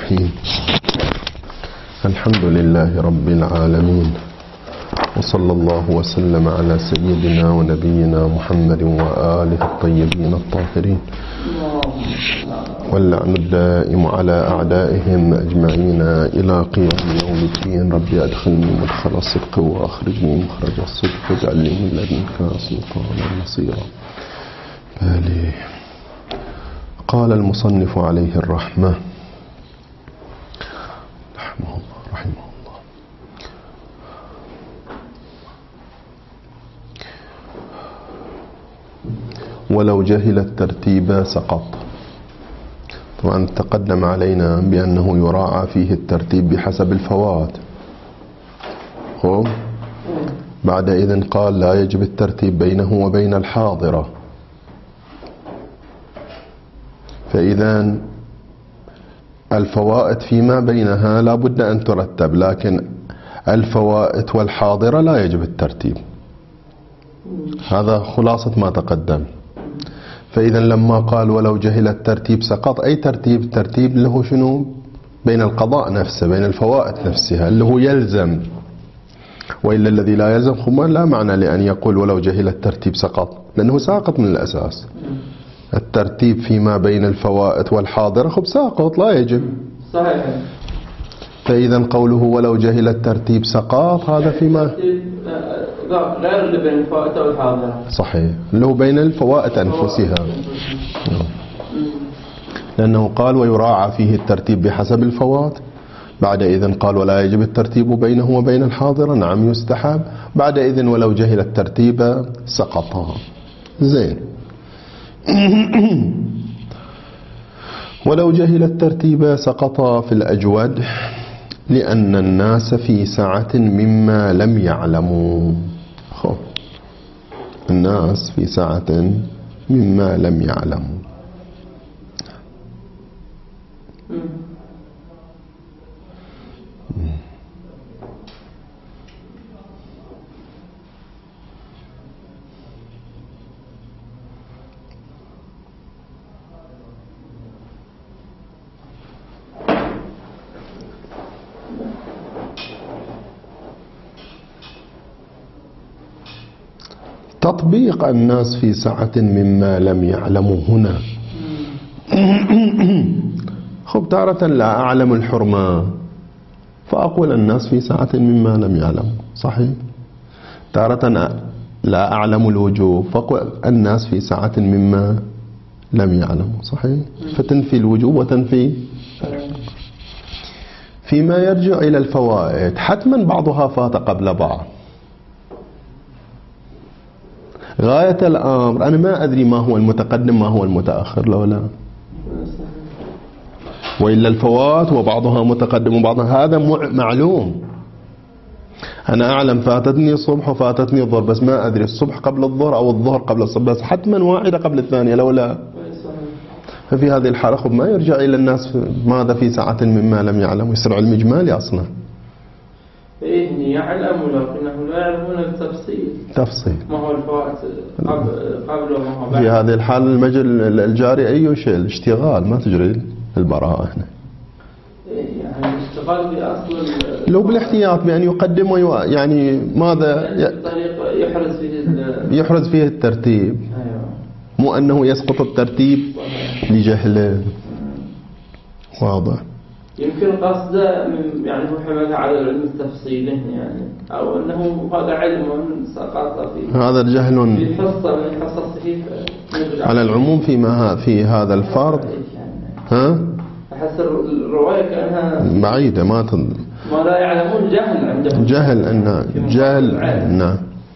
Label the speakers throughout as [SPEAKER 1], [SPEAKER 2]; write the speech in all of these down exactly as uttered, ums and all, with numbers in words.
[SPEAKER 1] الرحيم. الحمد لله رب العالمين، وصلى الله وسلم على سيدنا ونبينا محمد وآله الطيبين الطاهرين، واللعن الدائم على أعدائهم أجمعين إلى قيام يوم الدين. ربي أدخلني مدخل الصدق وأخرجني مخرج الصدق واجعل لي من لدنك سلطانا نصيرا. بالي. قال المصنف عليه الرحمة رحمه الله رحمه الله ولو جهل الترتيب سقط. طبعا تقدم علينا بأنه يراعى فيه الترتيب بحسب الفوات. خب بعد إذن قال لا يجب الترتيب بينه وبين الحاضرة. فإذا الفوائت فيما بينها لا بد أن ترتب، لكن الفوائت والحاضرة لا يجب الترتيب. هذا خلاصة ما تقدم. فإذا لما قال ولو جهل الترتيب سقط، أي ترتيب؟ ترتيب له شنو؟ بين القضاء نفسه، بين الفوائت نفسها، اللي هو يلزم. وإلا الذي لا يلزم خب لا معنى لأن يقول ولو جهل الترتيب سقط، لأنه ساقط من الأساس. الترتيب فيما بين الفوائت والحاضرة خب ساقط لا يجب.
[SPEAKER 2] صحيح.
[SPEAKER 1] فإذا قوله ولو جهل الترتيب سقط هذا فيما
[SPEAKER 2] غير اللي بين الفوائت والحاضرة.
[SPEAKER 1] صحيح، اللي هو بين الفوائت أنفسها، لأنه قال ويراعى فيه الترتيب بحسب الفوات. بعد إذن قال ولا يجب الترتيب بينه وبين الحاضرة، نعم يستحب. بعد إذن ولو جهل الترتيب سقطها. زين. ولو جهل الترتيب سقط في الأجود لأن الناس في سعة مما لم يعلموا. خب الناس في سعة مما لم يعلموا. تطبيق الناس في سعة مما لم يعلموا هنا. خب تارة لا أعلم الحرمة فأقول الناس في سعة مما لم يعلموا، صحيح. تارة لا أعلم الوجوب فأقول الناس في سعة مما لم يعلموا، صحيح. فتنفي الوجوب وتنفي. فيما يرجع إلى الفوائد حتما بعضها فات قبل بعض. غاية الأمر أنا ما أدري ما هو المتقدم ما هو المتأخر، لو لا وإلا الفوات وبعضها متقدم وبعضها هذا معلوم. أنا أعلم فاتتني الصبح وفاتتني الظهر، بس ما أدري الصبح قبل الظهر أو الظهر قبل الصبح، بس حتما واحدة قبل الثانية لو لا. ففي هذه الحالة خب ما يرجع إلى الناس ماذا في ساعة مما لم يعلم، يصير علم إجمالي أصلا.
[SPEAKER 2] إيه يعلم لكنهم لا يعلمون التفصيل.
[SPEAKER 1] تفصيل.
[SPEAKER 2] ما هو الفوائد قبل وما هو بعد.
[SPEAKER 1] في هذه الحالة المجل الجاري أي شيء الاشتغال، ما تجري البراءة هنا.
[SPEAKER 2] إيه يعني الاشتغال بأصل
[SPEAKER 1] لو بالاحتياط بأن يقدم ويو يعني ماذا
[SPEAKER 2] يحرز فيه
[SPEAKER 1] يحرز فيه الترتيب.
[SPEAKER 2] أيوة.
[SPEAKER 1] مو أنه يسقط الترتيب لجهله. واضح.
[SPEAKER 2] يمكن قصده من يعني هو حملها على العلم التفصيلي يعني، أو أنه هذا علم سقط فيه.
[SPEAKER 1] هذا جهل
[SPEAKER 2] في حصة من حصصه
[SPEAKER 1] على العموم فيما في هذا الفرض. ها؟
[SPEAKER 2] أحس الرواية كأنها
[SPEAKER 1] بعيدة ما تن...
[SPEAKER 2] ما لا يعلمون جهل عندهم.
[SPEAKER 1] جهل أن جهل نعم.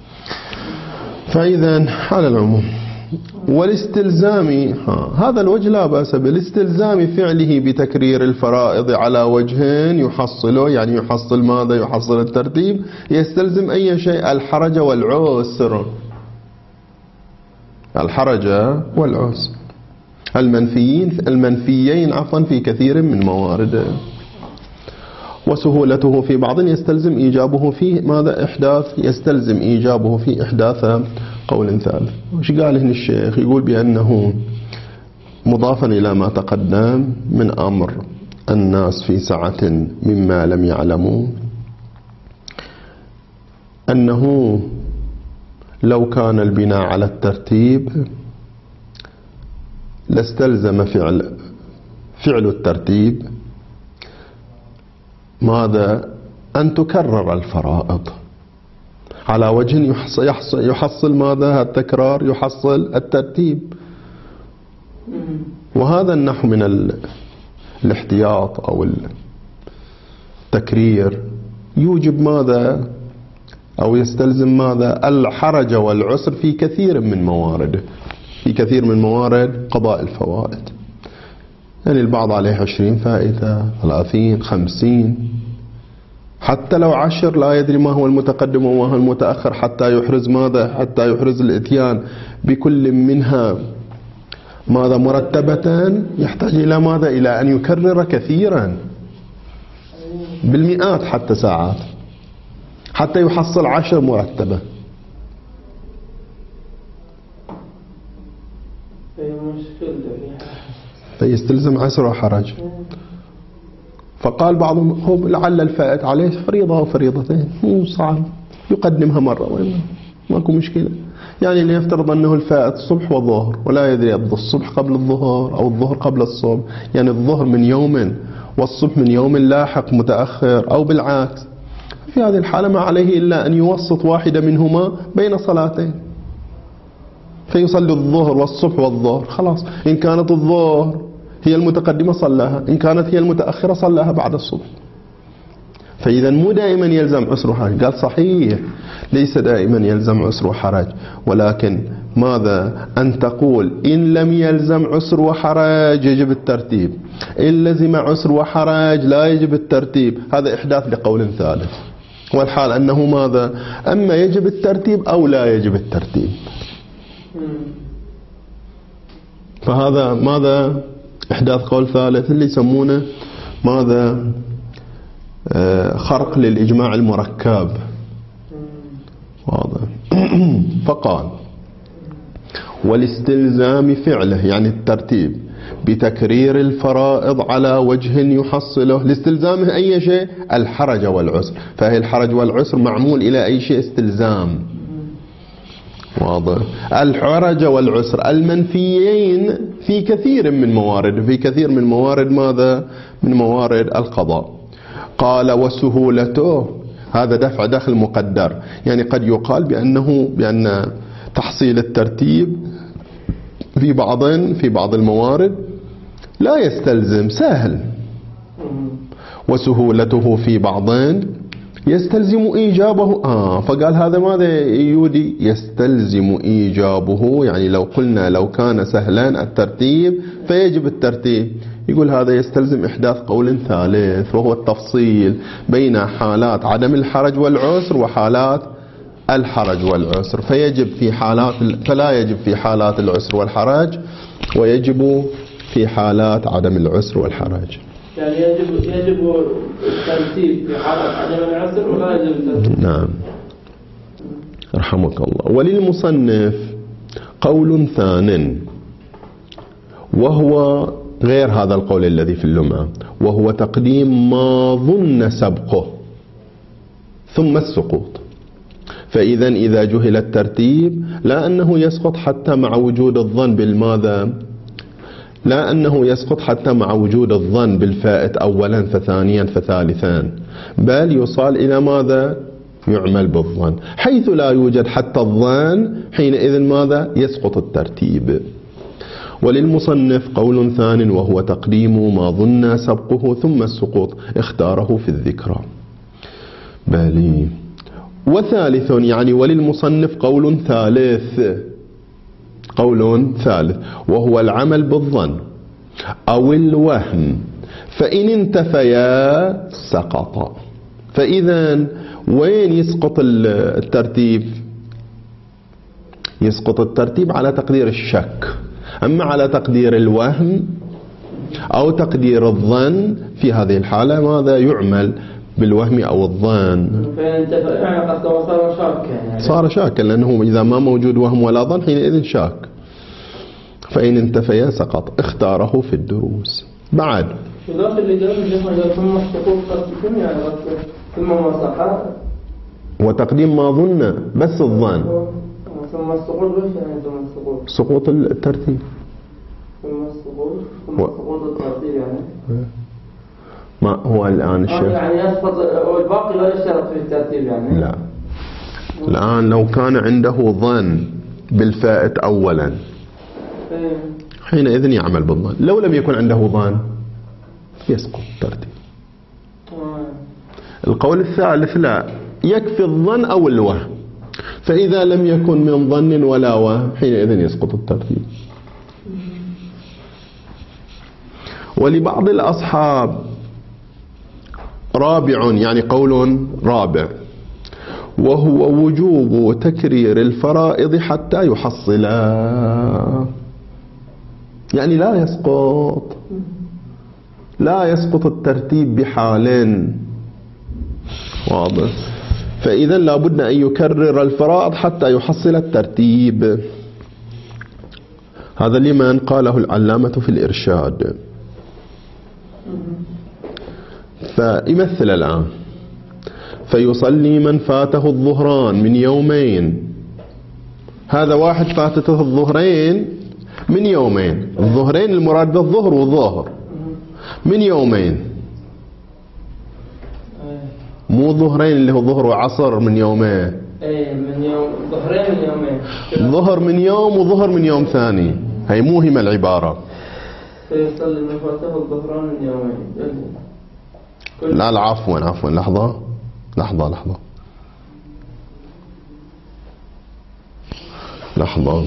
[SPEAKER 1] فإذا على العموم والاستلزام هذا الوجه لا بأس بالاستلزام فعله بتكرير الفرائض على وجه يحصله، يعني يحصل ماذا؟ يحصل الترتيب. يستلزم أي شيء الحرج والعسر. الحرج والعسر المنفيين المنفيين عفوا في كثير من موارده. وسهولته في بعض يستلزم إيجابه في ماذا؟ إحداث يستلزم إيجابه في إحداث قول ثالث. وش قال هنا الشيخ؟ يقول بأنه مضافا إلى ما تقدم من أمر الناس في سعة مما لم يعلموا أنه لو كان البناء على الترتيب لاستلزم فعل فعل الترتيب ماذا؟ أن تكرر الفرائض على وجه يحصل, يحصل, يحصل ماذا؟ التكرار يحصل الترتيب. وهذا النحو من ال... الاحتياط أو التكرير يوجب ماذا؟ أو يستلزم ماذا؟ الحرج والعسر في كثير من موارده، في كثير من موارد قضاء الفوائد. يعني البعض عليه عشرين فائدة، ثلاثين، خمسين، حتى لو عشر لا يدري ما هو المتقدم وما هو المتأخر حتى يحرز ماذا؟ حتى يحرز الإتيان بكل منها ماذا؟ مرتبة. يحتاج إلى ماذا؟ إلى أن يكرر كثيرا بالمئات حتى ساعات حتى يحصل عشر مرتبة. فيستلزم عسر وحرج. فقال بعضهم هو لعل الفائت عليه فريضة أو فريضتين، مو صعب يقدمها مرة وإلا ماكو مشكلة. يعني ليفترض أنه الفائت الصبح والظهر ولا يدري الصبح قبل الظهر أو الظهر قبل الصبح، يعني الظهر من يوم والصبح من يوم لاحق متأخر أو بالعكس. في هذه الحالة ما عليه إلا أن يوسط واحدة منهما بين صلاتين، فيصلي الظهر والصبح والظهر خلاص. إن كانت الظهر هي المتقدمة صلاها، إن كانت هي المتأخرة صلاها بعد الصبح. فإذا مو دائما يلزم عسر وحرج. قال صحيح ليس دائما يلزم عسر وحرج، ولكن ماذا؟ أن تقول إن لم يلزم عسر وحرج يجب الترتيب، إن لزم عسر وحرج لا يجب الترتيب. هذا إحداث لقول ثالث، والحال أنه ماذا؟ أما يجب الترتيب أو لا يجب الترتيب. فهذا ماذا؟ إحداث قول ثالث اللي يسمونه ماذا؟ آه خرق للإجماع المركب. واضح. فقال والاستلزام فعله يعني الترتيب بتكرير الفرائض على وجه يحصله. لاستلزامه أي شيء؟ الحرج والعسر. فهي الحرج والعسر معمول إلى أي شيء؟ استلزام. واضح. الحرج والعسر المنفيين في كثير من موارد، في كثير من موارد ماذا؟ من موارد القضاء. قال وسهولته هذا دفع دخل مقدر. يعني قد يقال بأنه بأن تحصيل الترتيب في بعض في بعض الموارد لا يستلزم، سهل. وسهولته في بعض يستلزم إيجابه. آه فقال هذا ماذا يودي؟ يستلزم إيجابه. يعني لو قلنا لو كان سهلا الترتيب فيجب الترتيب. يقول هذا يستلزم إحداث قول ثالث، وهو التفصيل بين حالات عدم الحرج والعسر وحالات الحرج والعسر. فيجب في حالات فلا يجب في حالات العسر والحرج، ويجب في حالات عدم العسر والحرج.
[SPEAKER 2] يعني يجب يجب الترتيب في حالات عدم العسر ولا يجب الترتيب.
[SPEAKER 1] نعم رحمك الله. وللمصنف قول ثان وهو غير هذا القول الذي في اللمعة، وهو تقديم ما ظن سبقه ثم السقوط. فإذا إذا جهل الترتيب لا أنه يسقط حتى مع وجود الظن بالماذا؟ لا أنه يسقط حتى مع وجود الظن بالفائت أولا فثانيا فثالثا، بل يوصل إلى ماذا؟ يعمل بالظن. حيث لا يوجد حتى الظن حينئذ ماذا؟ يسقط الترتيب. وللمصنف قول ثان وهو تقديم ما ظن سبقه ثم السقوط، اختاره في الذكرى. بالي. وثالث يعني وللمصنف قول ثالث قول ثالث وهو العمل بالظن أو الوهم، فإن انتفيا سقط. فإذا وين يسقط الترتيب؟ يسقط الترتيب على تقدير الشك. أما على تقدير الوهم أو تقدير الظن في هذه الحالة ماذا؟ يعمل بالوهم أو الظن.
[SPEAKER 2] يعني قصده صار شاكا يعني.
[SPEAKER 1] صار شاكا لأنه إذا ما موجود وهم ولا ظن حينئذ شاك. فإن انتفيا سقط، اختاره في الدروس. بعد
[SPEAKER 2] شو ذاك اللي قال الشيخ قال ثم السقوط ترتيب يعني ثم مساحات
[SPEAKER 1] وتقديم ما ظن بس الظن
[SPEAKER 2] ثم السقوط وش يعني ثم السقوط؟
[SPEAKER 1] سقوط الترتيب
[SPEAKER 2] ثم السقوط ثم سقوط الترتيب يعني
[SPEAKER 1] ما هو الآن الشيخ
[SPEAKER 2] يعني يسقط والباقي لا يشترط في الترتيب يعني
[SPEAKER 1] لا. الآن لو كان عنده ظن بالفائت أولا حينئذ يعمل بالظن، لو لم يكن عنده ظن يسقط الترتيب. القول الثالث لا، يكفي الظن أو الوهم، فإذا لم يكن من ظن ولا وهم حينئذ يسقط الترتيب. ولبعض الأصحاب رابع يعني قول رابع، وهو وجوب تكرير الفرائض حتى يحصلا، يعني لا يسقط لا يسقط الترتيب بحال واضح. فإذا لابد أن يكرر الفرائض حتى يحصل الترتيب. هذا لمن قاله العلامة في الإرشاد. فيمثل الآن فيصلي من فاته الظهران من يومين، هذا واحد فاتته الظهرين من يومين، الظهرين المراد بالظهر والظهر من يومين، مو ظهرين اللي هو ظهر وعصر من يومين،
[SPEAKER 2] ايه من يوم ظهرين من يومين،
[SPEAKER 1] ظهر من يوم وظهر من يوم ثاني، هي موهمة العبارة.
[SPEAKER 2] فيصلي من فاته الظهران من يومين.
[SPEAKER 1] لا لا عفوا عفوا لحظة لحظة لحظة لحظة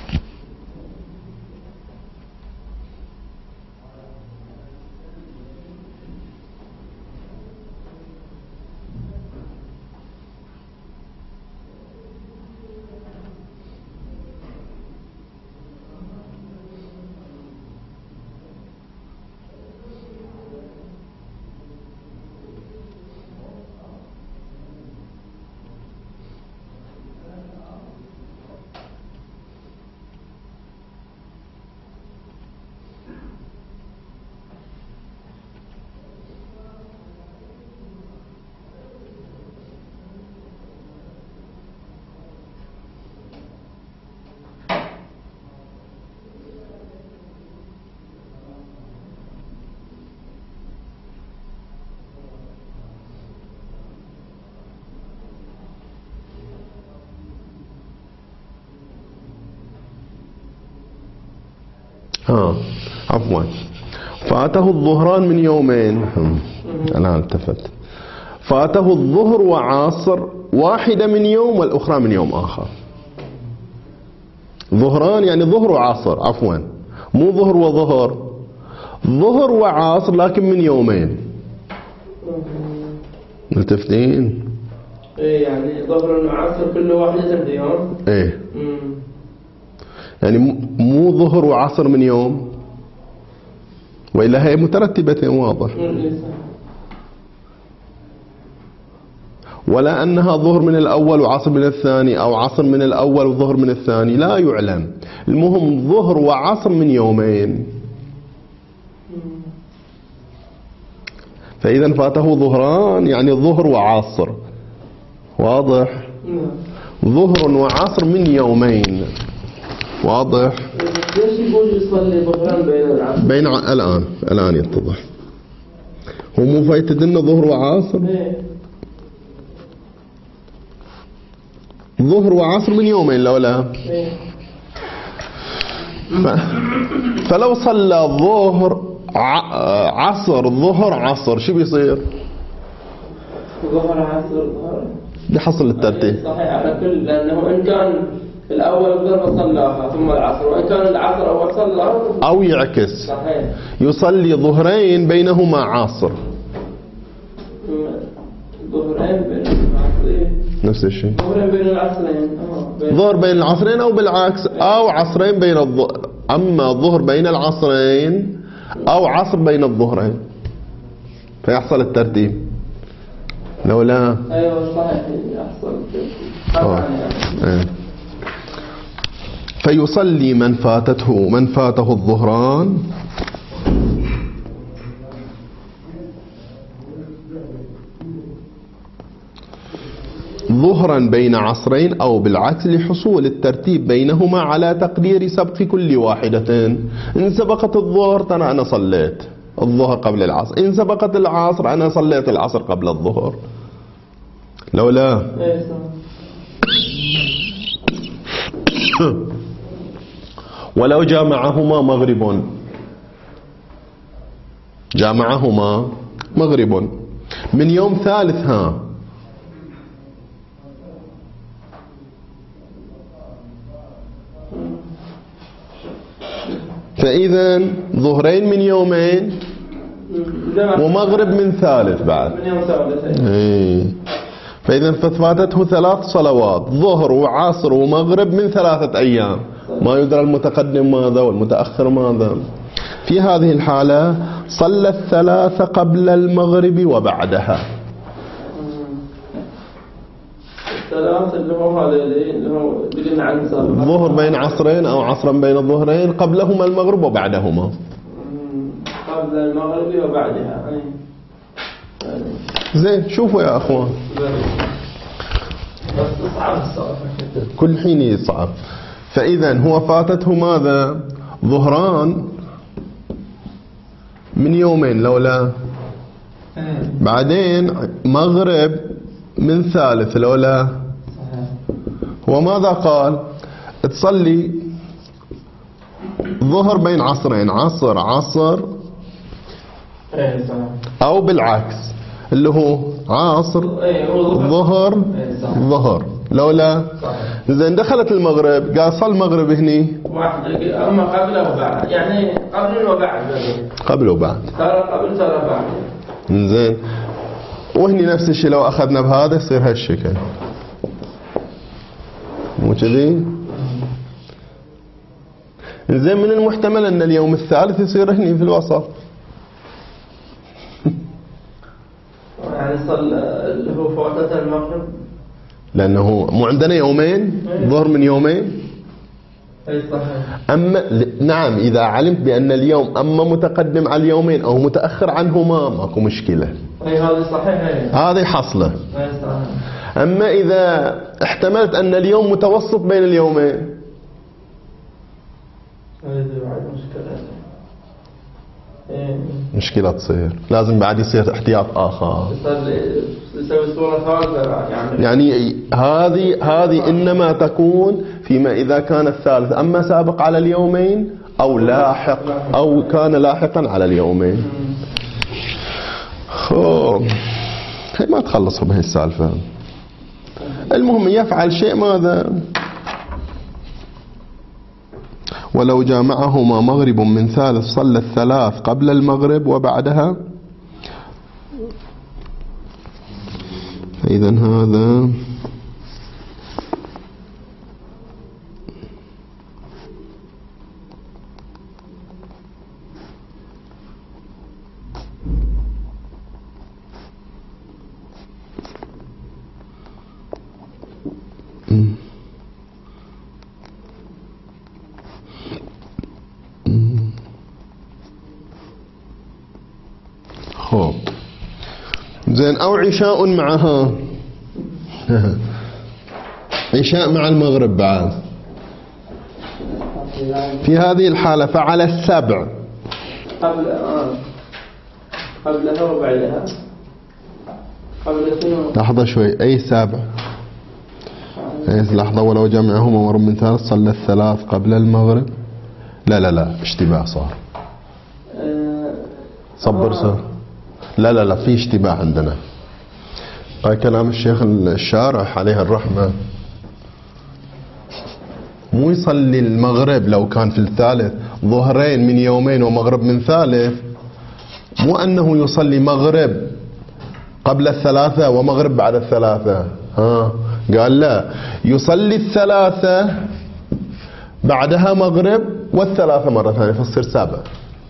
[SPEAKER 1] ها عفوا فاته الظهران من يومين، الآن التفت، فاته الظهر وعصر واحدة من يوم والأخرى من يوم آخر. ظهران يعني ظهر وعصر، عفوا مو ظهر وظهر، ظهر وعصر لكن من يومين. ملتفتين؟
[SPEAKER 2] ايه يعني ظهر وعصر كل واحدة في يوم.
[SPEAKER 1] ايه يعني مو ظهر وعصر من يوم، وإلا هي مترتبة واضح، ولا أنها ظهر من الأول وعصر من الثاني أو عصر من الأول وظهر من الثاني، لا يعلم، المهم ظهر وعصر من يومين. فإذا فاته ظهران يعني ظهر وعصر، واضح، ظهر وعصر من يومين، واضح.
[SPEAKER 2] ليش يقول يصلي ظهران بين العصر؟
[SPEAKER 1] بين ع... الآن الآن يتضح، هو مو فايتدنا ظهر وعصر؟ ظهر وعصر من يومين لو لا. ف... فلو صلى ظهر ع... عصر ظهر عصر شو بيصير؟
[SPEAKER 2] ظهر عصر ظهر
[SPEAKER 1] بيحصل الترتيب
[SPEAKER 2] صحيح على كل، لأنه إن كان الأول الظهر صلاها ثم العصر، وإن كان العصر أول صلاها
[SPEAKER 1] أو يعكس
[SPEAKER 2] صحيح، يصلي
[SPEAKER 1] ظهرين بينهما عصر،
[SPEAKER 2] ظهرين بين العصرين
[SPEAKER 1] نفس الشيء،
[SPEAKER 2] ظهرين بين العصرين،
[SPEAKER 1] ظهر بين العصرين أو بالعكس، أو عصرين بين الظهر، أما ظهر بين العصرين أو عصر بين الظهرين فيحصل الترتيب. لو لا
[SPEAKER 2] أيوة صحيح يحصل الترتيب.
[SPEAKER 1] فيصلي من فاتته من فاته الظهران ظهرا بين عصرين أو بالعكس لحصول الترتيب بينهما على تقدير سبق كل واحدة. إن سبقت الظهر ترى أنا صليت الظهر قبل العصر، إن سبقت العصر أنا صليت العصر قبل الظهر. لو لا ولو جامعهما مغرب، جامعهما مغرب من يوم ثالث، ها فإذا ظهرين من يومين ومغرب من ثالث بعد، ايه فإذا فاتته ثلاث صلوات ظهر وعصر ومغرب من ثلاثة أيام، ما يدرى المتقدم ماذا والمتأخر ماذا. في هذه الحالة صلى الثلاث قبل المغرب وبعدها.
[SPEAKER 2] الثلاث اللي هو هذا اللي هو بقلنا عن
[SPEAKER 1] ظهر بين عصرين أو عصرا بين الظهرين، قبلهما المغرب وبعدهما.
[SPEAKER 2] قبل المغرب وبعدها.
[SPEAKER 1] زين شوفوا يا أخوان،
[SPEAKER 2] بس صعب الصراحة
[SPEAKER 1] كل حين يصعب. فإذا هو فاتته ماذا؟ ظهران من يومين لولا، بعدين مغرب من ثالث لولا. هو ماذا قال؟ تصلي ظهر بين عصرين، عصر عصر أو بالعكس اللي هو عصر ظهر ظهر لولا. إذا دخلت المغرب قال صل المغرب هني
[SPEAKER 2] أما قبل وبعد، يعني قبل وبعد،
[SPEAKER 1] قبل وبعد
[SPEAKER 2] صار قبل صار بعد.
[SPEAKER 1] زين وهني نفس الشيء لو أخذنا بهذا يصير هالشكل، مو كذي؟ زين من المحتمل أن اليوم الثالث يصير هني في الوسط.
[SPEAKER 2] يعني صلى اللي هو فوتة المغرب،
[SPEAKER 1] لأنه مو عندنا يومين ظهر من يومين.
[SPEAKER 2] أي صحيح.
[SPEAKER 1] أما نعم إذا علمت بأن اليوم أما متقدم على اليومين أو متأخر عنهما ماكو مشكلة.
[SPEAKER 2] أي هذه صحيح.
[SPEAKER 1] هذه حصلة.
[SPEAKER 2] أي صحيح.
[SPEAKER 1] أما إذا احتملت أن اليوم متوسط بين اليومين
[SPEAKER 2] هذه بعد مشكلة.
[SPEAKER 1] مشكلة تصير، لازم بعد يصير احتياط آخر.
[SPEAKER 2] يسوي صورة ثالثة يعني.
[SPEAKER 1] يعني هذه هذه إنما تكون فيما إذا كان الثالث أما سابق على اليومين أو لاحق أو كان لاحقا على اليومين. خوف هي ما تخلصوا بهي السالفة. المهم يفعل شيء ماذا؟ ولو جامعهما مغرب من ثالث صلى الثلاث قبل المغرب وبعدها. فإذا هذا خوب زين. أو عشاء معها عشاء مع المغرب بعد. في هذه الحالة فعل السبع
[SPEAKER 2] قبل آه. قبلها وبعدها. قبل شنو؟
[SPEAKER 1] لحظة شوي، أي سبع؟ أي لحظة. ولو جمعهما مغرب من ثالث صلى الثلاث قبل المغرب. لا لا لا اشتباه صار. صبر صار. لا لا لا في اشتباه عندنا. هاي كلام الشيخ الشارح عليه الرحمة. مو يصلي المغرب لو كان في الثالث ظهرين من يومين ومغرب من ثالث، مو أنه يصلي مغرب قبل الثلاثة ومغرب بعد الثلاثة. ها قال لا، يصلي الثلاثة بعدها مغرب والثلاثة مرة ثانية فتصير سابع.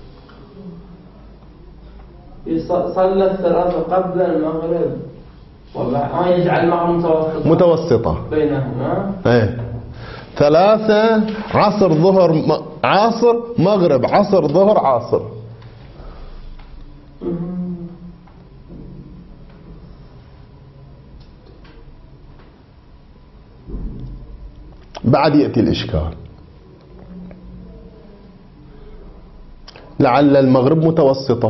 [SPEAKER 2] صلى الثلاثة قبل المغرب وما يجعل المغرب متوسطة
[SPEAKER 1] متوسطة
[SPEAKER 2] بينهما.
[SPEAKER 1] ايه ثلاثة عصر ظهر م... عصر مغرب عصر ظهر عصر. بعد يأتي الإشكال. لعل المغرب متوسطة،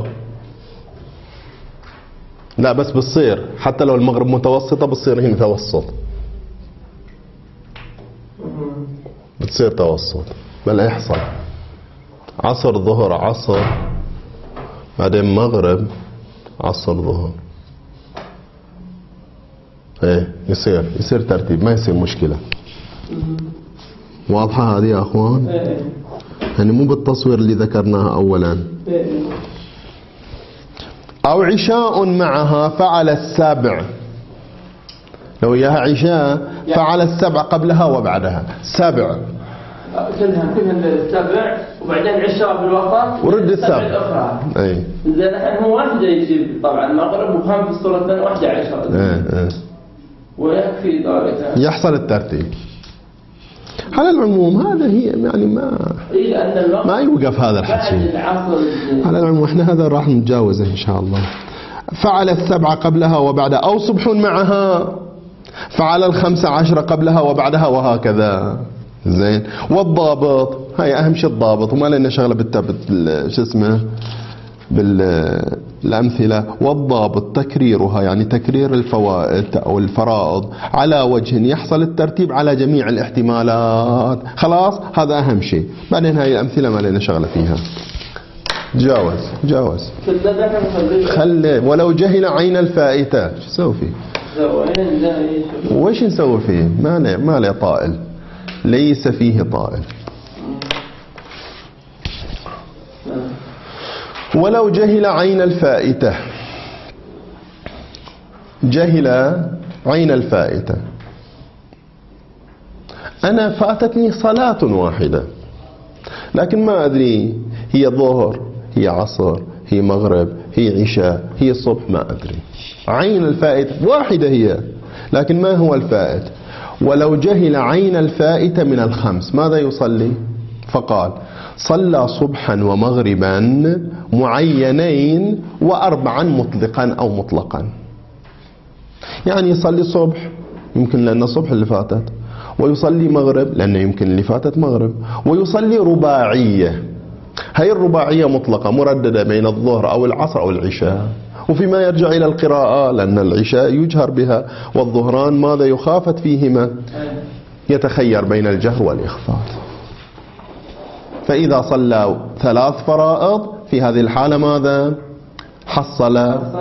[SPEAKER 1] لا بس بتصير حتى لو المغرب متوسطة بتصير هي متوسط، بتصير توسط. بل يحصل عصر ظهر عصر بعدين مغرب عصر ظهر، ايه يصير يصير ترتيب، ما يصير مشكلة. واضحة هذه يا اخوان؟ يعني مو بالتصوير اللي ذكرناها اولا. او عشاء معها فعل السبع، لو اياها عشاء فعل السبع قبلها وبعدها. سبع
[SPEAKER 2] كلها كلها السبع وبعدين عشاء بالوسط
[SPEAKER 1] ورد السبع
[SPEAKER 2] الاخرى.
[SPEAKER 1] اي
[SPEAKER 2] زين الحين هو واحده يجيب طبعا المغرب وهم في الصوره الثانيه واحده عشاء.
[SPEAKER 1] ايه ايه
[SPEAKER 2] ويكفي ذلك
[SPEAKER 1] يحصل الترتيب. على العموم هذا هي يعني ما ما يوقف هذا الحكي. على العموم احنا هذا راح نتجاوزه ان شاء الله. فعل السبعة قبلها وبعدها، او صبح معها فعل الخمسة عشر قبلها وبعدها وهكذا. زين. والضابط هاي اهم شيء الضابط، وما لنا شغله بالتبت شو اسمه بالامثله. والضابط تكريرها يعني تكرير الفوائد او الفرائض على وجه يحصل الترتيب على جميع الاحتمالات. خلاص هذا اهم شيء. بعدين هاي الامثله ما لنا شغله فيها. جاوز جاوز خلي ولو جهل عين الفائته شو نسوي فيه؟ وش نسوي فيه؟ ما له ما له طائل، ليس فيه طائل. ولو جهل عين الفائتة، جهل عين الفائتة، أنا فاتتني صلاة واحدة لكن ما أدري هي ظهر هي عصر هي مغرب هي عشاء هي صبح، ما أدري. عين الفائتة واحدة هي لكن ما هو الفائت. ولو جهل عين الفائتة من الخمس ماذا يصلي؟ فقال صلى صبحا ومغربا معينين وأربعا مطلقا أو مطلقا. يعني يصلي صبح يمكن لأن الصبح اللي فاتت، ويصلي مغرب لأنه يمكن اللي فاتت مغرب، ويصلي رباعية. هاي الرباعية مطلقة مرددة بين الظهر أو العصر أو العشاء. وفيما يرجع إلى القراءة لأن العشاء يجهر بها والظهران ماذا يخافت فيهما، يتخير بين الجهر والإخفاء. فإذا صلى ثلاث فرائض في هذه الحالة ماذا حصل؟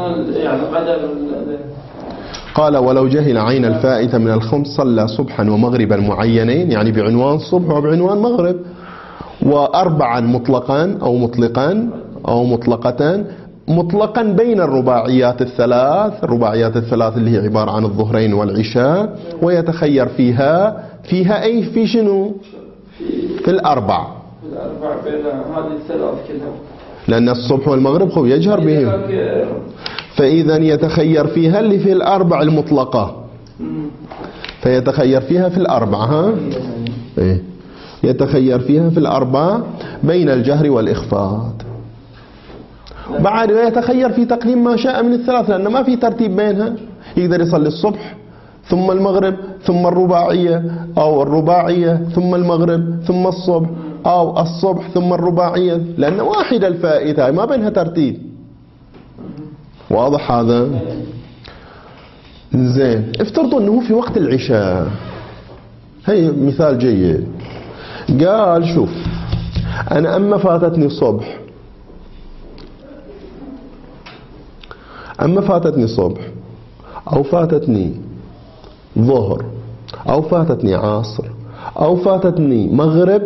[SPEAKER 1] قال ولو جهل عين الفائتة من الخمس صلى صبحا ومغربا معينين، يعني بعنوان صبح وبعنوان مغرب، وأربعا مطلقا أو مطلقا أو مطلقتان، مطلقا بين الرباعيات الثلاث، الرباعيات الثلاث اللي هي عبارة عن الظهرين والعشاء، ويتخير فيها فيها أي في شنو؟ في الأربع،
[SPEAKER 2] الأربع بين هذه الثلاث كلها،
[SPEAKER 1] لأن الصبح والمغرب هو يجهر بهم. فإذا يتخير فيها اللي في الأربع المطلقة، فيتخير فيها في الأربعة. ها؟ إيه؟ يتخير فيها في الأربعة بين الجهر والإخفاء. بعد يتخير في تقديم ما شاء من الثلاث لأنه ما في ترتيب بينها. يقدر يصلي الصبح ثم المغرب ثم الرباعية، أو الرباعية ثم المغرب ثم الصبح، أو الصبح ثم الرباعية، لأن واحدة الفائتة ما بينها ترتيب. واضح هذا؟ زين. افترضوا أنه في وقت العشاء، هي مثال جيد. قال شوف أنا أما فاتتني صبح أما فاتتني صبح أو فاتتني ظهر أو فاتتني عصر أو فاتتني مغرب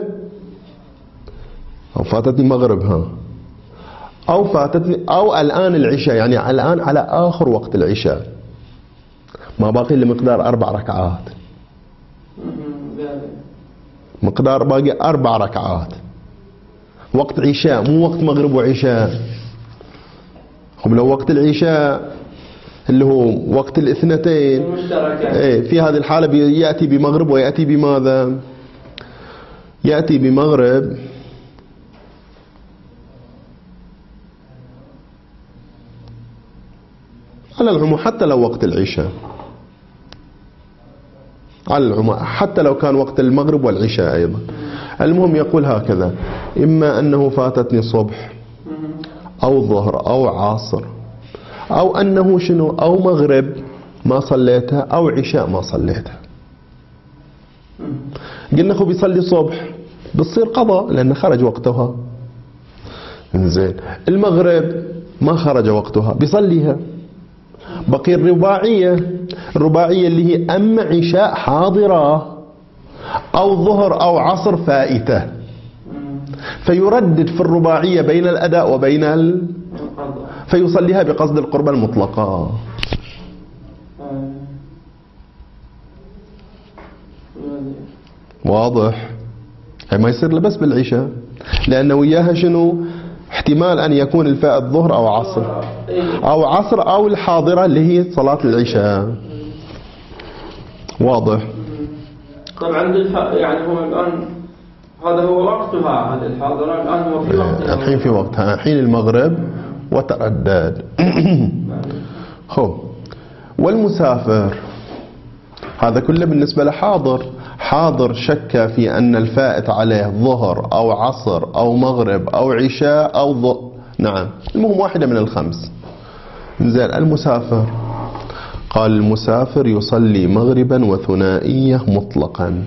[SPEAKER 1] أو فاتتني مغرب ها أو فاتتني أو الآن العشاء، يعني الآن على آخر وقت العشاء، ما باقي إلا مقدار أربع ركعات، مقدار باقي أربع ركعات، وقت عشاء مو وقت مغرب وعشاء. هم لو وقت العشاء اللي هو وقت الاثنتين ايه، في هذه الحالة يأتي بمغرب ويأتي بماذا؟ يأتي بمغرب على العموم حتى لو وقت العشاء، على العموم حتى لو كان وقت المغرب والعشاء أيضا. المهم يقول هكذا: إما أنه فاتتني صبح أو ظهر أو عصر، أو أنه شنو، أو مغرب ما صليتها أو عشاء ما صليتها. قلنا أخو بيصلي صبح بتصير قضاء لأنه خرج وقتها. إنزين المغرب ما خرج وقتها بيصليها. بقي الرباعية، الرباعية اللي هي أما عشاء حاضرة أو ظهر أو عصر فائتة، فيردد في الرباعية بين الأداء وبين ال... فيصليها بقصد القربة المطلقة. واضح؟ ما يصير لبس بالعشاء لأنه وياها شنو احتمال أن يكون الفائت ظهر أو عصر أو عصر أو الحاضرة اللي هي صلاة العشاء. واضح؟
[SPEAKER 2] طبعا يعني هو الآن هذا هو وقتها، هذه الحاضرة الآن هو في وقتها،
[SPEAKER 1] الحين في وقتها، حين المغرب وتردد. خب والمسافر هذا كله بالنسبة لحاضر. حاضر شك في أن الفائت عليه ظهر أو عصر أو مغرب أو عشاء أو ض... نعم المهم واحدة من الخمس. زين المسافر قال: المسافر يصلي مغربا وثنائية مطلقا.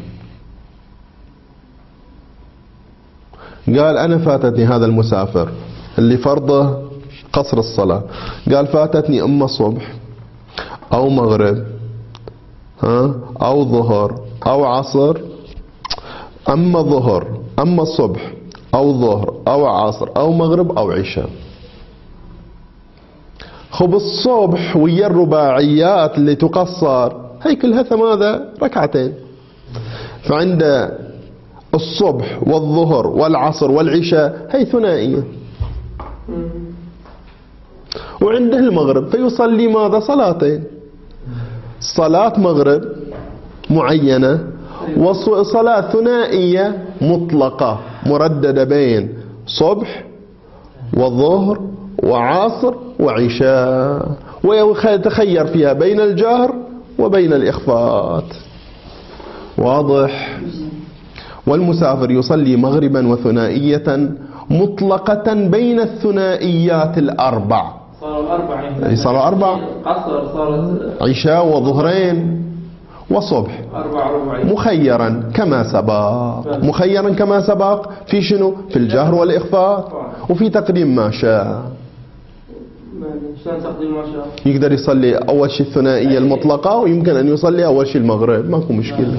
[SPEAKER 1] قال: أنا فاتتني هذا المسافر اللي فرضه قصر الصلاة، قال فاتتني أما صبح أو مغرب ها أو ظهر أو عصر، أما ظهر أما الصبح أو ظهر أو عصر أو مغرب أو عشاء. خب الصبح ويا الرباعيات اللي تقصر هي كلها ثمانية ركعتين، فعند الصبح والظهر والعصر والعشاء هي ثنائية، وعنده المغرب فيصلي ماذا؟ صلاتين، صلاة مغرب معينة وصلاة ثنائية مطلقة مرددة بين صبح وظهر وعصر وعشاء، ويتخير فيها بين الجهر وبين الإخفاءات. واضح؟ والمسافر يصلي مغربا وثنائية مطلقة بين الثنائيات الأربع.
[SPEAKER 2] صاروا أربع،
[SPEAKER 1] صاروا أربع،
[SPEAKER 2] قصر صارت
[SPEAKER 1] عشاء وظهرين وصبح، مخيرا كما سبق. مخيرا كما سبق في شنو؟ في الجهر والإخفاء وفي تقديم ما شاء. يقدر يصلي أول شيء الثنائية المطلقة، ويمكن أن يصلي أول شيء المغرب، ماكو مشكلة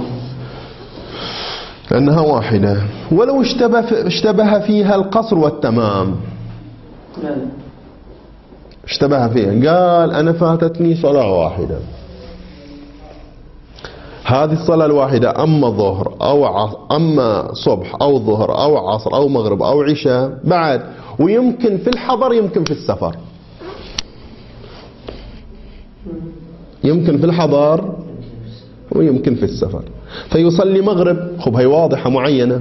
[SPEAKER 1] لأنها واحدة. ولو اشتبه اشتبه فيها القصر والتمام، اشتبه فيها، قال أنا فاتتني صلاة واحدة، هذه الصلاة الواحدة أما ظهر أو عصر أما صبح أو ظهر أو عصر أو مغرب أو عشاء بعد، ويمكن في الحضر يمكن في السفر، يمكن في الحضر ويمكن في السفر، فيصلي مغرب. خب هي واضحة معينة.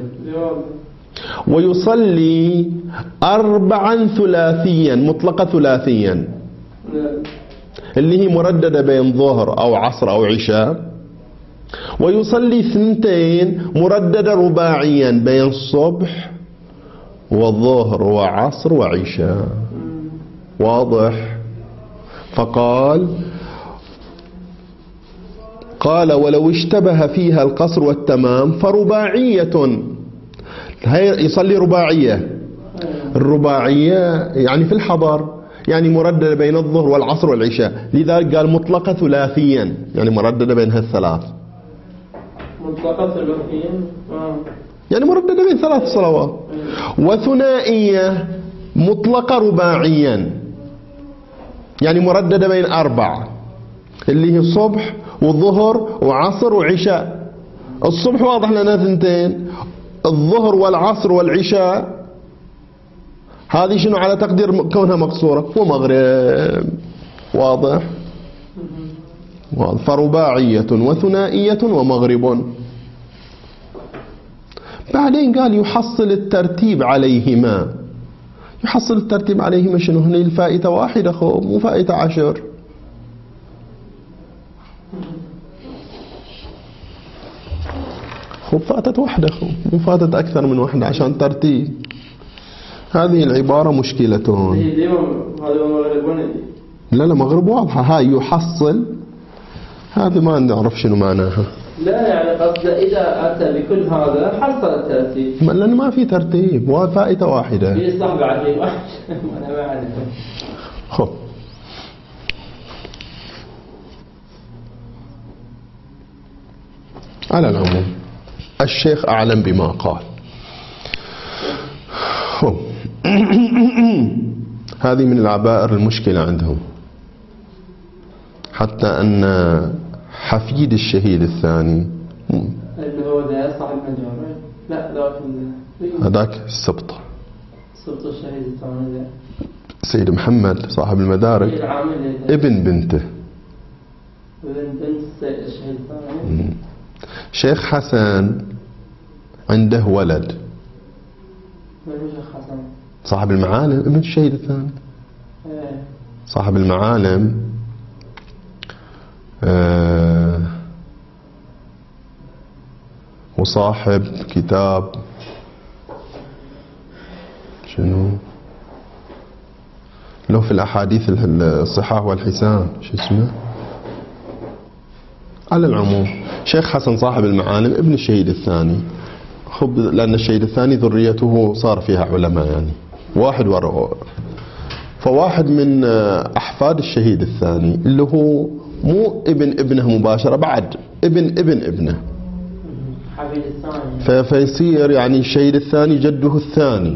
[SPEAKER 1] ويصلي أربعا ثلاثيا مطلقة ثلاثيا اللي هي مرددة بين ظهر أو عصر أو عشاء، ويصلي ثنتين مرددة رباعيا بين الصبح وظهر وعصر وعشاء. واضح؟ فقال قال ولو اشتبه فيها القصر والتمام فرباعية، هي يصلي رباعية. الرباعية يعني في الحضر، يعني مرددة بين الظهر والعصر والعشاء، لذلك قال مطلقة ثلاثيا يعني مرددة بين هالثلاث.
[SPEAKER 2] مطلقة ثلاثيا
[SPEAKER 1] يعني مرددة بين ثلاث صلوات. وثنائية مطلقة رباعيا يعني مرددة بين أربع، اللي هي الصبح والظهر وعصر وعشاء. الصبح واضح لنا ثنتين، الظهر والعصر والعشاء هذه شنو على تقدير كونها مقصورة، ومغرب. واضح؟ فرباعية وثنائية ومغرب. بعدين قال يحصل الترتيب عليهما. يحصل الترتيب عليهما شنو؟ هنا الفائتة واحدة خو مو فائتة عشر. خب فاتت واحدة، خب مو فاتت أكثر من واحدة عشان ترتيب. هذه العبارة مشكلتون. لا لا مغرب واضحة، هاي يحصل، هذا ما نعرف شنو معناها.
[SPEAKER 2] لا يعني قصد إذا أتى بكل هذا حصل الترتيب،
[SPEAKER 1] لأن ما في ترتيب وفائدة واحدة.
[SPEAKER 2] في إصلاح بعد في واحد أنا ما أعرف.
[SPEAKER 1] خب على العموم الشيخ أعلم بما قال. خب هذه من العبائر المشكلة عندهم، حتى أن حفيد الشهيد الثاني
[SPEAKER 2] اللي هو ذا صاحب المجارة، لا ذاك
[SPEAKER 1] هذاك السبطة،
[SPEAKER 2] سبط الشهيد الثاني ذا
[SPEAKER 1] سيد محمد صاحب المدارك ابن بنته،
[SPEAKER 2] ابن بنت الشهيد الثاني.
[SPEAKER 1] شيخ حسن عنده ولد صاحب المعالم ابن الشهيد الثاني. صاحب المعالم آه وصاحب كتاب شنو له في الأحاديث الصحاح والحسان، شو اسمه؟ على العموم شيخ حسن صاحب المعالم ابن الشهيد الثاني. خب لأن الشهيد الثاني ذريته صار فيها علماء، يعني واحد وراء، فواحد من أحفاد الشهيد الثاني اللي هو مو ابن ابنه مباشرة، بعد ابن ابن ابنه، فيصير يعني الشهيد الثاني جده الثاني.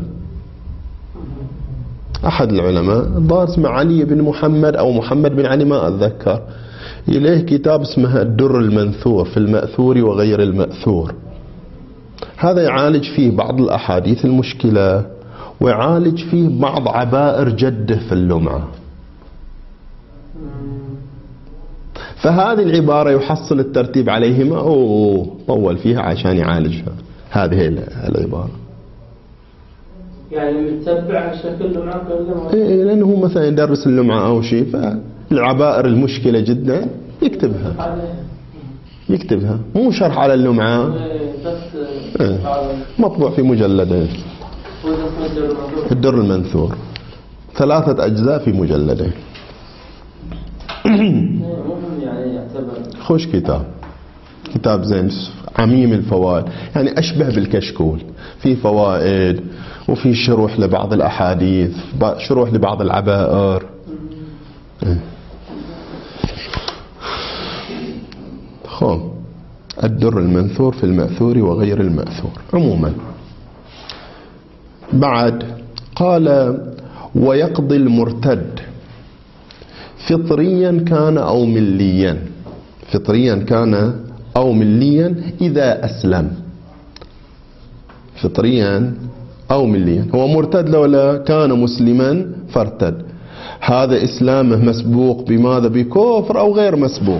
[SPEAKER 1] أحد العلماء الظاهر اسمه علي بن محمد أو محمد بن علي ما أتذكر، إليه كتاب اسمه الدر المنثور في المأثور وغير المأثور. هذا يعالج فيه بعض الأحاديث المشكلة، ويعالج فيه بعض عبائر جده في اللمعة. فهذه العبارة يحصل الترتيب عليهما، أوه طول فيها عشان يعالجها هذه العبارة.
[SPEAKER 2] يعني متبع شكل اللمعة كلها.
[SPEAKER 1] إيه لأنه مثلا يدرس اللمعة أو شيء، فالعبائر المشكلة جدا يكتبها يكتبها مو شرح على اللمعة. إيه مطبوع في مجلدين، الدر المنثور ثلاثة أجزاء في مجلدين. خوش كتاب، كتاب زين عميم الفوائد، يعني أشبه بالكشكول، في فوائد وفي شروح لبعض الأحاديث، شروح لبعض العبائر. خو الدر المنثور في المأثور وغير المأثور. عموما بعد قال ويقضي المرتد فطريا كان أو مليا، فطريا كان أو مليا إذا أسلم، فطريا أو مليا، هو مرتد لولا كان مسلما فارتد، هذا إسلامه مسبوق بماذا؟ بكفر أو غير مسبوق.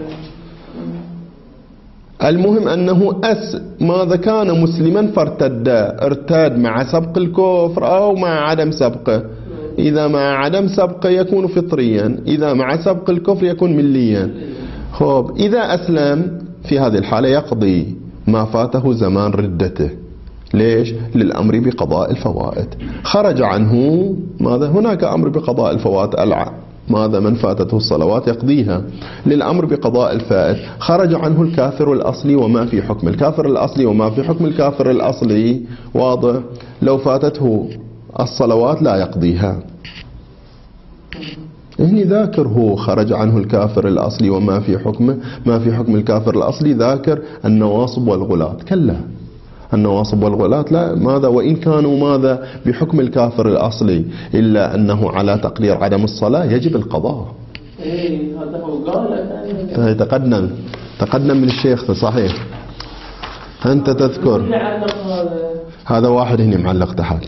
[SPEAKER 1] المهم أنه أس ماذا كان مسلما فارتد، ارتاد مع سبق الكفر أو مع عدم سبقه. إذا مع عدم سبقه يكون فطريا، إذا مع سبق الكفر يكون مليا. خب إذا أسلم في هذه الحالة يقضي ما فاته زمان ردته. ليش؟ للأمر بقضاء الفوائد. خرج عنه ماذا؟ هناك أمر بقضاء الفوائد، الع ماذا من فاتته الصلوات يقضيها، للأمر بقضاء الفائت. خرج عنه الكافر الأصلي وما في حكم الكافر الأصلي وما في حكم الكافر الأصلي، واضح؟ لو فاتته الصلوات لا يقضيها. هني ذاكر هو خرج عنه الكافر الأصلي وما في حكمه، ما في حكم الكافر الأصلي، ذاكر النواصب والغلاة، كلا النواصب والغلاة لا ماذا وإن كانوا ماذا بحكم الكافر الأصلي، إلا أنه على تقدير عدم الصلاة يجب القضاء.
[SPEAKER 2] إيه هذا هو قال
[SPEAKER 1] تقدم تقدم من الشيخ صحيح، أنت تذكر هذا واحد هني معلق تحت.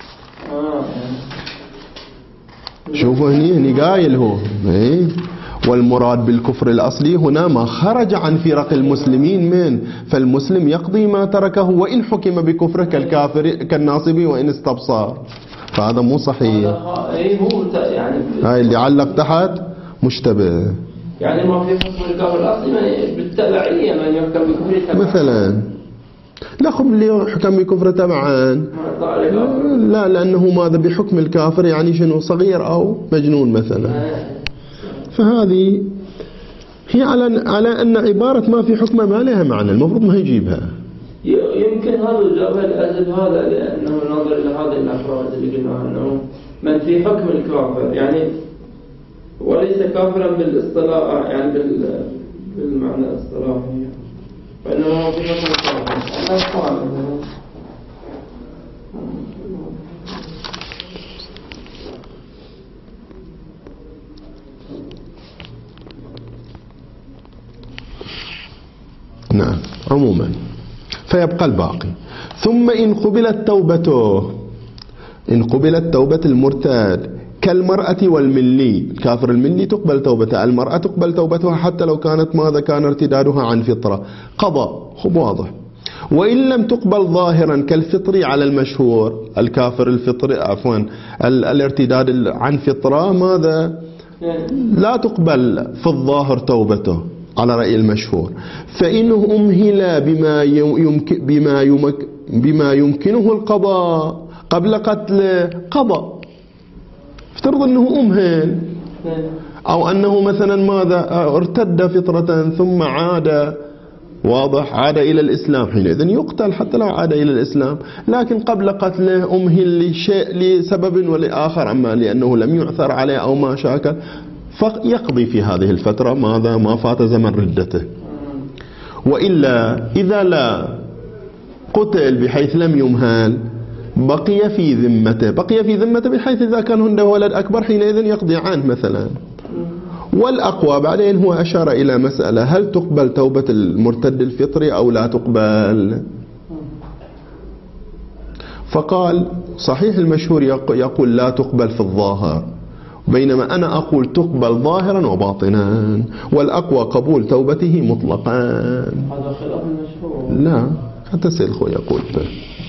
[SPEAKER 1] شوفوا هني هني قايل هو إيه؟ والمراد بالكفر الأصلي هنا ما خرج عن فرق المسلمين من، فالمسلم يقضي ما تركه وإن حكم بكفره كالكافر كالناصبي وإن استبصر، فهذا مو صحيح. هاي اللي علق تحت مشتبه،
[SPEAKER 2] يعني ما في حكم الكافر الأصلي بالتبعية من يحكم بكفره
[SPEAKER 1] مثلا لا خب اللي حكم بكفر تبعا، لا لأنه ماذا بحكم الكافر يعني شنو صغير أو مجنون مثلا. فهذه هي على على أن عبارة ما في حكمه ما لها معنى، المفروض ما يجيبها.
[SPEAKER 2] يمكن هذا جابها لأجل هذا، لأنه نظر إلى هذه الأفراد اللي قلنا أنه من في حكم الكافر يعني وليس كافرا بالاصطلاح يعني بالمعنى الاصطلاحي، فإنه في حكم الكافر.
[SPEAKER 1] نعم عموما فيبقى الباقي. ثم إن قبلت توبته، إن قبلت توبة المرتد كالمرأة والملي، الكافر الملي تقبل توبته، المرأة تقبل توبتها حتى لو كانت ماذا كان ارتدادها عن فطرة قضاء، خب واضح. وإن لم تقبل ظاهرا كالفطري على المشهور، الكافر الفطري عفوا الارتداد عن فطرة ماذا لا تقبل في الظاهر توبته على رأي المشهور، فإنه أمهل بما يمكن بما يمك بما يمكنه القضاء قبل قتله قضاء. افترض أنه أمهل أو أنه مثلا ماذا ارتد فطرة ثم عاد، واضح، عاد إلى الإسلام، حينئذ يقتل حتى لو عاد إلى الإسلام، لكن قبل قتله أمهل لشيء لسبب ولآخر، أما لأنه لم يعثر عليه أو ما شاكل فيقضي في هذه الفترة ماذا ما فات زمن ردته. وإلا إذا لا قتل بحيث لم يمهل بقي في ذمته، بقي في ذمته بحيث إذا كان عنده ولد أكبر حينئذ يقضي عنه مثلا. والأقوى بعدين هو أشار إلى مسألة هل تقبل توبة المرتد الفطري أو لا تقبل، فقال صحيح المشهور يقول لا تقبل في الظاهر، بينما أنا أقول تقبل ظاهرا وباطنا، والأقوى قبول توبته مطلقا.
[SPEAKER 2] هذا خلاف المشهور.
[SPEAKER 1] لا حتى سيلخو يقول به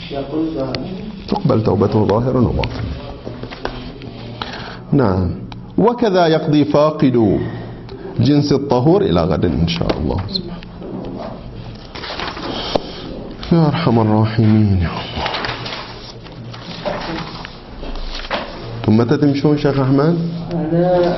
[SPEAKER 1] تقبل توبته ظاهرا وباطنا. نعم. وكذا يقضي فاقد جنس الطهور إلى غد إن شاء الله سبحانه. يا أرحم الراحمين يا الله. ثم تتمشون شيخ أحمد؟